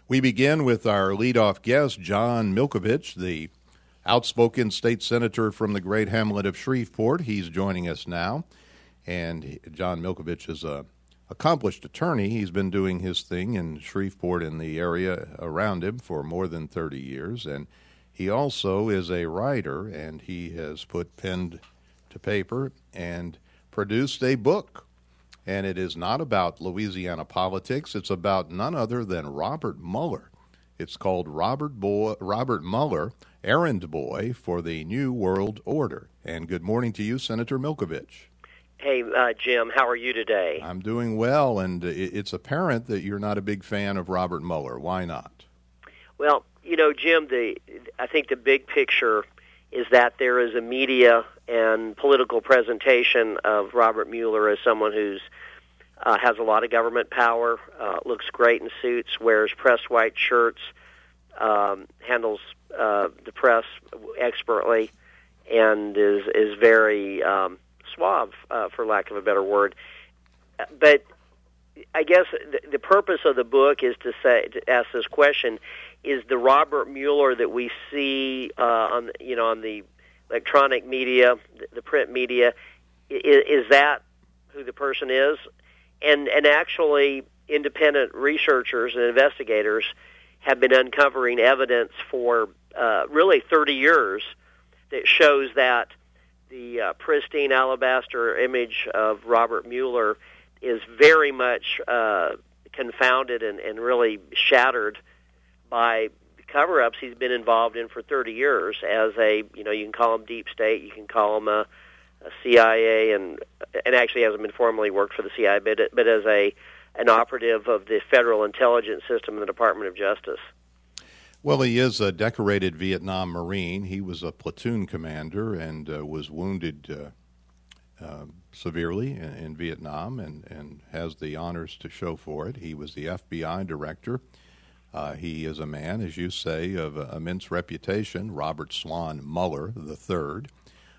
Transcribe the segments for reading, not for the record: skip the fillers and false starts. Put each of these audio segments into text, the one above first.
We begin with our leadoff guest, John Milkovich, the outspoken state senator from the great hamlet of Shreveport. He's joining us now, and John Milkovich is an accomplished attorney. He's been doing his thing in Shreveport and the area around him for more than 30 years, and he also is a writer, and he has put pen to paper and produced a book. And it is not about Louisiana politics. It's about none other than Robert Mueller. It's called Robert Mueller, Errand Boy for the New World Order. And good morning to you, Senator Milkovich. Hey, Jim, how are you today? I'm doing well, and it's apparent that you're not a big fan of Robert Mueller. Why not? Well, you know, Jim, I think the big picture is that there is a media and political presentation of Robert Mueller as someone who's has a lot of government power, looks great in suits, wears pressed white shirts, handles the press expertly, and is very suave, for lack of a better word. But I guess the purpose of the book is to ask this question: is the Robert Mueller that we see on the electronic media, the print media, is that who the person is? And actually, independent researchers and investigators have been uncovering evidence for really 30 years that shows that the pristine alabaster image of Robert Mueller is very much confounded and really shattered by cover-ups he's been involved in for 30 years as you can call him deep state, you can call him a CIA, and actually hasn't been formally worked for the CIA, but as an operative of the Federal Intelligence System in the Department of Justice. Well, he is a decorated Vietnam Marine. He was a platoon commander and was wounded severely in Vietnam and has the honors to show for it. He was the FBI director. He is a man, as you say, of immense reputation, Robert Swan Mueller III.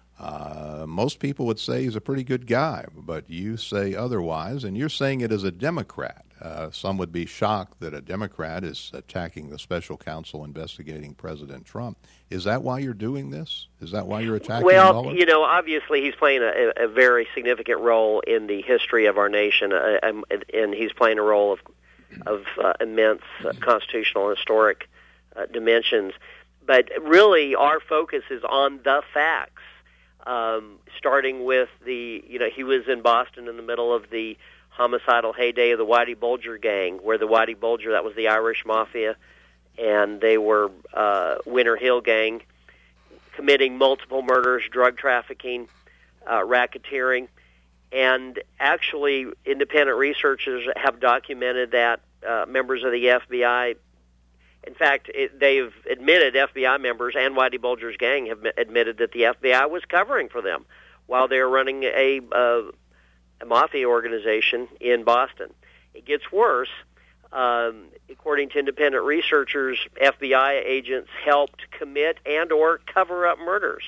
Most people would say he's a pretty good guy, but you say otherwise, and you're saying it as a Democrat. Some would be shocked that a Democrat is attacking the special counsel investigating President Trump. Is that why you're doing this? Is that why you're attacking Mueller? Well, obviously he's playing a very significant role in the history of our nation, and he's playing a role of immense constitutional and historic dimensions. But really, our focus is on the facts. Starting with he was in Boston in the middle of the homicidal heyday of the Whitey Bulger gang, where the Whitey Bulger, that was the Irish Mafia, and they were Winter Hill gang, committing multiple murders, drug trafficking, racketeering, and actually independent researchers have documented that members of the FBI, in fact, they've admitted, FBI members and Whitey Bulger's gang have admitted that the FBI was covering for them while they were running a mafia organization in Boston. It gets worse. According to independent researchers, FBI agents helped commit and or cover up murders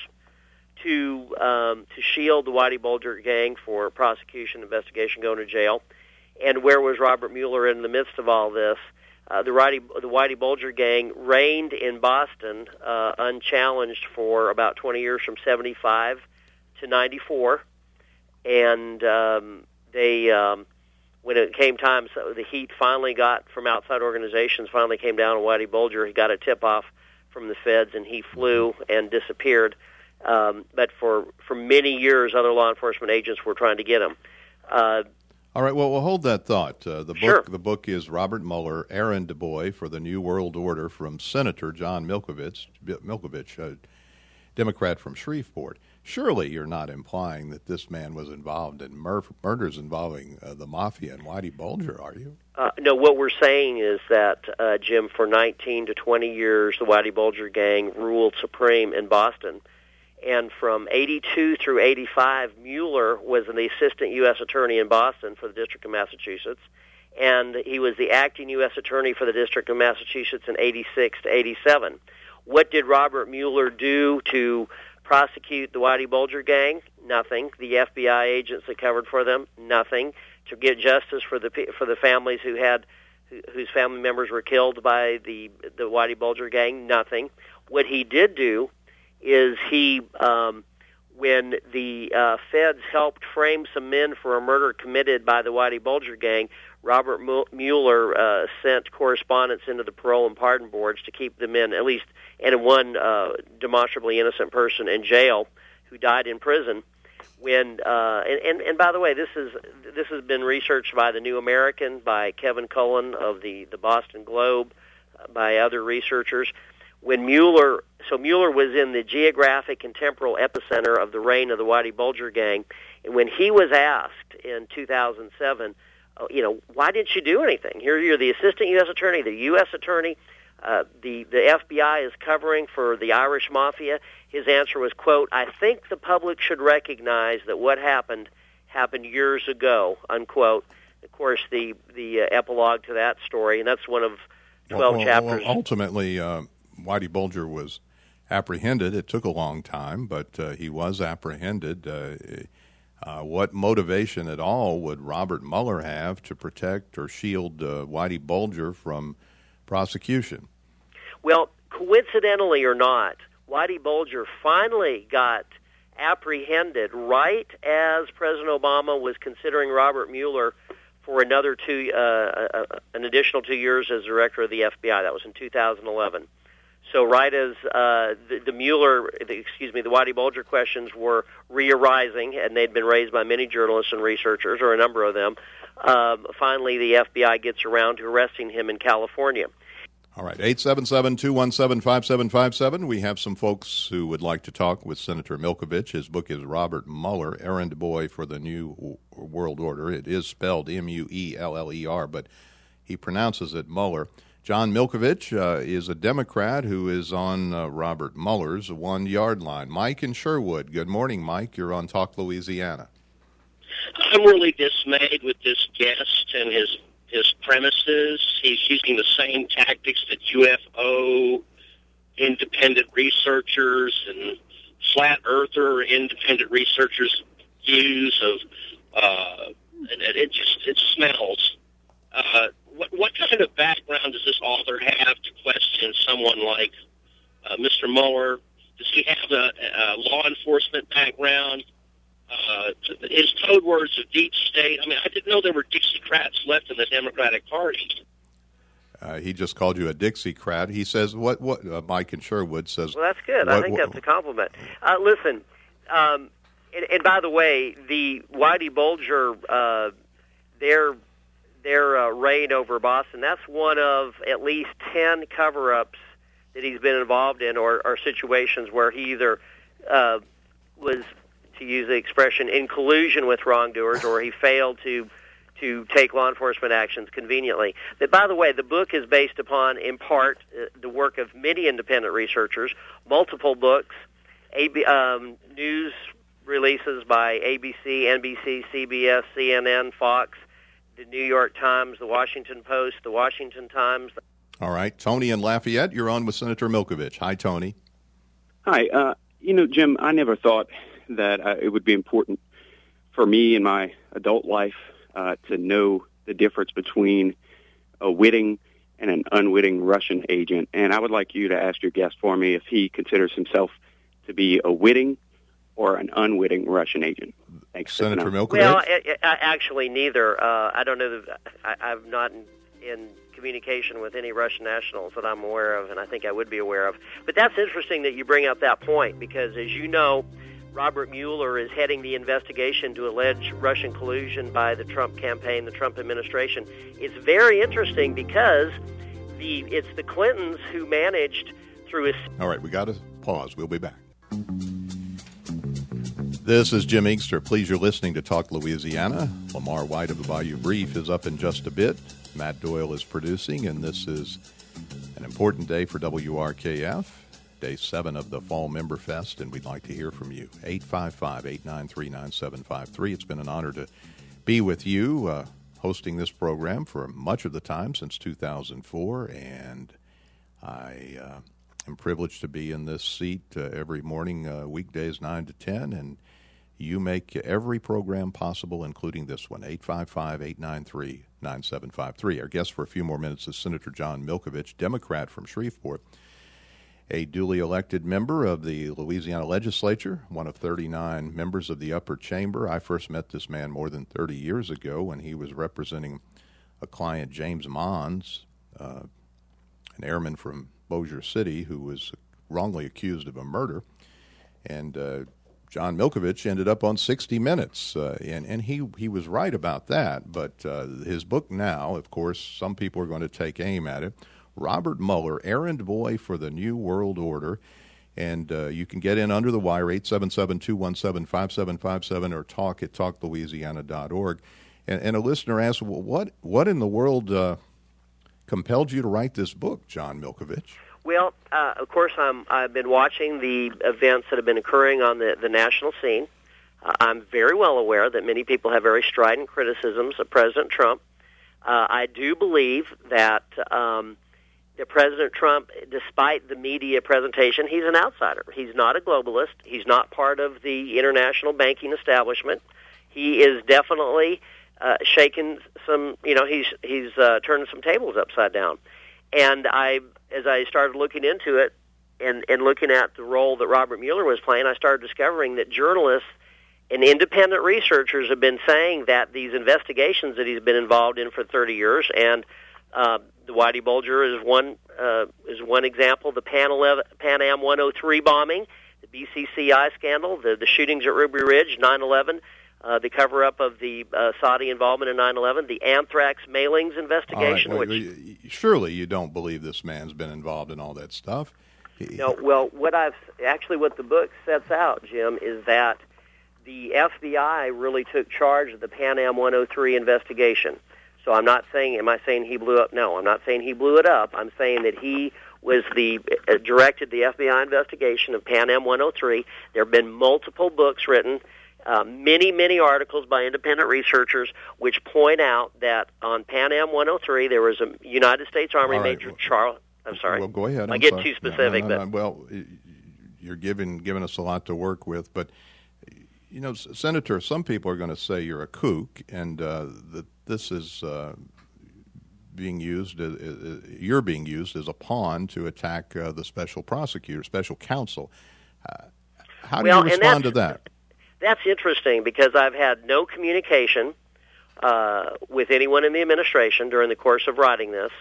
to shield the Whitey Bulger gang for prosecution, investigation, going to jail. And where was Robert Mueller in the midst of all this? The Whitey Bulger gang reigned in Boston unchallenged for about 20 years, from 75 to 94, and when it came time, so the heat finally got from outside organizations, finally came down on Whitey Bulger. He got a tip-off from the feds, and he flew and disappeared. But for many years, other law enforcement agents were trying to get him. All right, well, we'll hold that thought. Sure. The book is Robert Mueller, Errand Boy for the New World Order, from Senator John Milkovich, a Democrat from Shreveport. Surely you're not implying that this man was involved in murders involving the Mafia and Whitey Bulger, are you? No, what we're saying is that, Jim, for 19 to 20 years, the Whitey Bulger gang ruled supreme in Boston. And from 82 through 85, Mueller was the assistant U.S. attorney in Boston for the District of Massachusetts, and he was the acting U.S. attorney for the District of Massachusetts in 86 to 87. What did Robert Mueller do to prosecute the Whitey Bulger gang? Nothing. The FBI agents that covered for them? Nothing. To get justice for the families who whose family members were killed by the Whitey Bulger gang? Nothing. What he did do is when the feds helped frame some men for a murder committed by the Whitey Bulger gang, Robert Mueller sent correspondence into the parole and pardon boards to keep the men, at least, and one demonstrably innocent person in jail who died in prison. When and by the way, this has been researched by the New American, by Kevin Cullen of the Boston Globe, by other researchers. When Mueller was in the geographic and temporal epicenter of the reign of the Whitey Bulger gang, and when he was asked in 2007, why didn't you do anything? Here you're the assistant U.S. attorney, the U.S. attorney, the FBI is covering for the Irish Mafia. His answer was, quote, "I think the public should recognize that what happened years ago," unquote. Of course, the epilogue to that story, and that's one of 12 chapters. Well, ultimately, Whitey Bulger was apprehended. It took a long time, but he was apprehended. What motivation at all would Robert Mueller have to protect or shield Whitey Bulger from prosecution? Well, coincidentally or not, Whitey Bulger finally got apprehended right as President Obama was considering Robert Mueller for an additional 2 years as director of the FBI. That was in 2011. So right as the Whitey Bulger questions were re-arising, and they'd been raised by many journalists and researchers, or a number of them, finally the FBI gets around to arresting him in California. All right, 877-217-5757. We have some folks who would like to talk with Senator Milkovich. His book is Robert Mueller, Errand Boy for the New World Order. It is spelled Mueller, but he pronounces it Mueller. John Milkovich is a Democrat who is on Robert Mueller's 1 yard line. Mike in Sherwood. Good morning, Mike. You're on Talk Louisiana. I'm really dismayed with this guest and his premises. He's using the same tactics that UFO independent researchers and flat earther independent researchers use. It smells. What kind of background does this author have to question someone like Mr. Mueller? Does he have a law enforcement background? His code words of deep state. I mean, I didn't know there were Dixiecrats left in the Democratic Party. He just called you a Dixiecrat. He says, what Mike in Sherwood says. Well, that's good. I think that's a compliment. Listen, and by the way, the Whitey Bulger, their raid over Boston, that's one of at least 10 cover-ups that he's been involved in, or situations where he either was, to use the expression, in collusion with wrongdoers, or he failed to take law enforcement actions conveniently. But by the way, the book is based upon, in part, the work of many independent researchers, multiple books, news releases by ABC, NBC, CBS, CNN, Fox, the New York Times, the Washington Post, the Washington Times. All right. Tony in Lafayette, you're on with Senator Milkovich. Hi, Tony. Hi. Jim, I never thought that it would be important for me in my adult life to know the difference between a witting and an unwitting Russian agent. And I would like you to ask your guest for me if he considers himself to be a witting or an unwitting Russian agent. Thanks, Senator Milkovich. Well, actually, neither. I don't know. I'm not in communication with any Russian nationals that I'm aware of, and I think I would be aware of. But that's interesting that you bring up that point, because, as you know, Robert Mueller is heading the investigation to allege Russian collusion by the Trump campaign, the Trump administration. It's very interesting because it's the Clintons who managed through his... All right, we got to pause. We'll be back. This is Jim Inkster. Please, you're listening to Talk Louisiana. Lamar White of the Bayou Brief is up in just a bit. Matt Doyle is producing, and this is an important day for WRKF, Day 7 of the Fall Member Fest, and we'd like to hear from you. 855-893-9753. It's been an honor to be with you, hosting this program for much of the time since 2004, and I am privileged to be in this seat every morning, weekdays 9 to 10, and You make every program possible, including this one, 855-893-9753. Our guest for a few more minutes is Senator John Milkovich, Democrat from Shreveport, a duly elected member of the Louisiana legislature, one of 39 members of the upper chamber. I first met this man more than 30 years ago when he was representing a client, James Mons, an airman from Bossier City who was wrongly accused of a murder. And John Milkovich ended up on 60 Minutes, and he was right about that. But his book now, of course, some people are going to take aim at it. Robert Mueller, Errand Boy for the New World Order. And you can get in under the wire, 877-217-5757, or talk at talklouisiana.org. And a listener asked, well, what in the world compelled you to write this book, John Milkovich? Well, of course, I've been watching the events that have been occurring on the national scene. I'm very well aware that many people have very strident criticisms of President Trump. I do believe that President Trump, despite the media presentation, he's an outsider. He's not a globalist. He's not part of the international banking establishment. He is definitely shaking some, he's turning some tables upside down. And as I started looking into it and looking at the role that Robert Mueller was playing, I started discovering that journalists and independent researchers have been saying that these investigations that he's been involved in for 30 years, and the Whitey Bulger is one example, the Pan Am 103 bombing, the BCCI scandal, the shootings at Ruby Ridge, 9/11, the cover-up of the Saudi involvement in 9/11, the anthrax mailings investigation. All right. Surely you don't believe this man's been involved in all that stuff. No. Well, what the book sets out, Jim, is that the FBI really took charge of the Pan Am 103 investigation. So am I saying he blew up? No, I'm not saying he blew it up. I'm saying that he was directed the FBI investigation of Pan Am 103. There have been multiple books written, many articles by independent researchers which point out that on Pan Am 103 there was a United States Army Major Charles. I'm sorry. Well, go ahead. I get too specific. No. Well, you're giving us a lot to work with, but Senator, some people are going to say you're a kook, and that this is being used. You're being used as a pawn to attack the special prosecutor, special counsel. How do you respond to that? That's interesting because I've had no communication with anyone in the administration during the course of writing this,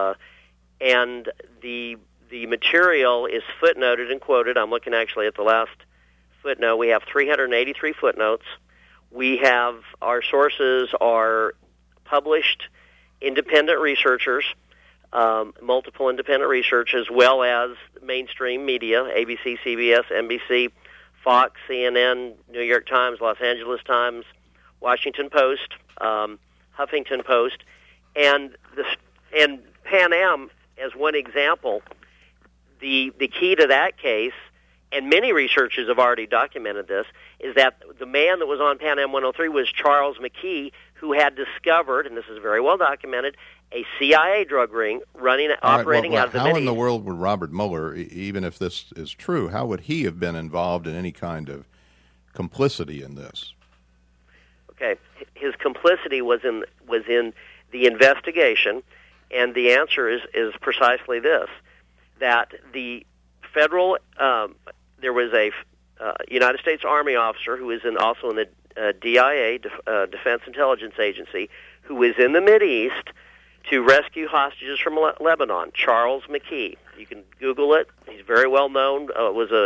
and the material is footnoted and quoted. I'm looking actually at the last footnote. We have 383 footnotes. We have our sources are published independent researchers, multiple independent research, as well as mainstream media, ABC, CBS, NBC, Fox, CNN, New York Times, Los Angeles Times, Washington Post, Huffington Post, and Pan Am as one example. The key to that case, and many researchers have already documented this, is that the man that was on Pan Am 103 was Charles McKee, who had discovered, and this is very well documented, a CIA drug ring operating out of the Mideast. How in the world would Robert Mueller, even if this is true, how would he have been involved in any kind of complicity in this? Okay, his complicity was in the investigation, and the answer is precisely this: that the federal there was a United States Army officer who is also in the DIA, Defense Intelligence Agency, who was in the Mideast to rescue hostages from Lebanon. Charles McKee. You can Google it. He's very well known. Was a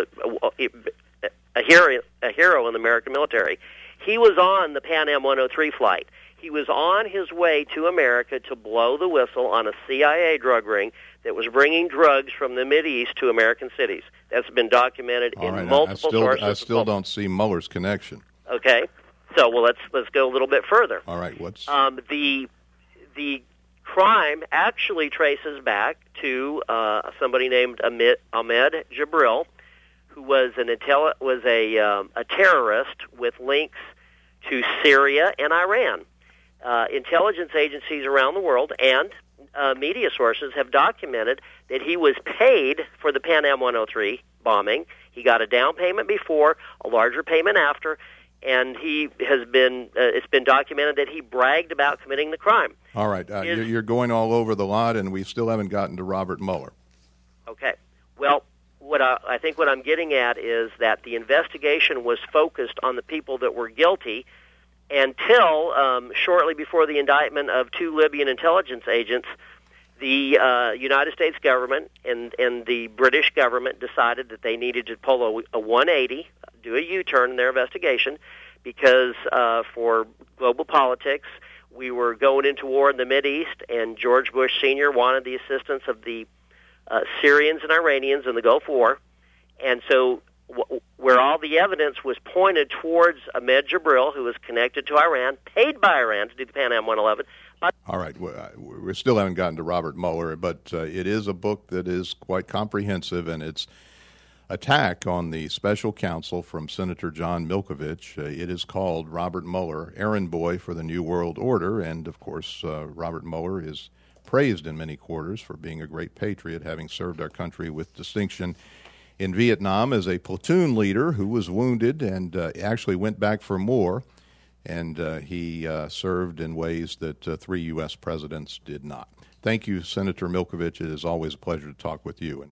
hero in the American military. He was on the Pan Am 103 flight. He was on his way to America to blow the whistle on a CIA drug ring that was bringing drugs from the Mideast to American cities. That's been documented in multiple sources. I still don't see Mueller's connection. Okay, so let's go a little bit further. All right, what's the crime actually traces back to somebody named Ahmed Jibril, who was a terrorist with links to Syria and Iran. Intelligence agencies around the world and media sources have documented that he was paid for the Pan Am 103 bombing. He got a down payment before, a larger payment after, and he has been. It's been documented that he bragged about committing the crime. All right, you're going all over the lot, and we still haven't gotten to Robert Mueller. Okay. Well, I think what I'm getting at is that the investigation was focused on the people that were guilty until shortly before the indictment of 2 Libyan intelligence agents. The United States government and the British government decided that they needed to pull a 180, do a U-turn in their investigation, because for global politics, we were going into war in the Mideast, and George Bush Sr. wanted the assistance of the Syrians and Iranians in the Gulf War. And so where all the evidence was pointed towards Ahmed Jibril, who was connected to Iran, paid by Iran to do the Pan Am 111. All right, we still haven't gotten to Robert Mueller, but it is a book that is quite comprehensive, and its attack on the special counsel from Senator John Milkovich. It is called Robert Mueller, Errand Boy for the New World Order, and of course, Robert Mueller is praised in many quarters for being a great patriot, having served our country with distinction in Vietnam as a platoon leader who was wounded and actually went back for more. And he served in ways that 3 U.S. presidents did not. Thank you, Senator Milkovich. It is always a pleasure to talk with you.